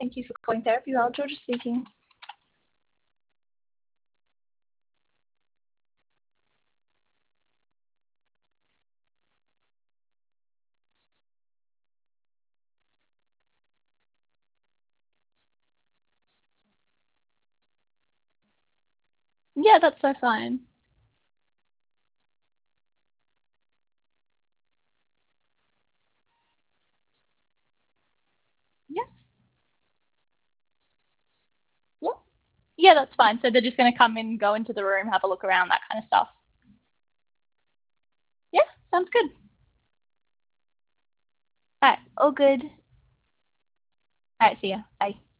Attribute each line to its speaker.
Speaker 1: Thank you for calling Therapy World. Georgia speaking. Yeah, that's so fine. Yeah. Yeah. Yeah, that's fine. So they're just going to come in, go into the room, have a look around, that kind of stuff. Yeah, sounds good. All right, all good. All right, see ya. Bye.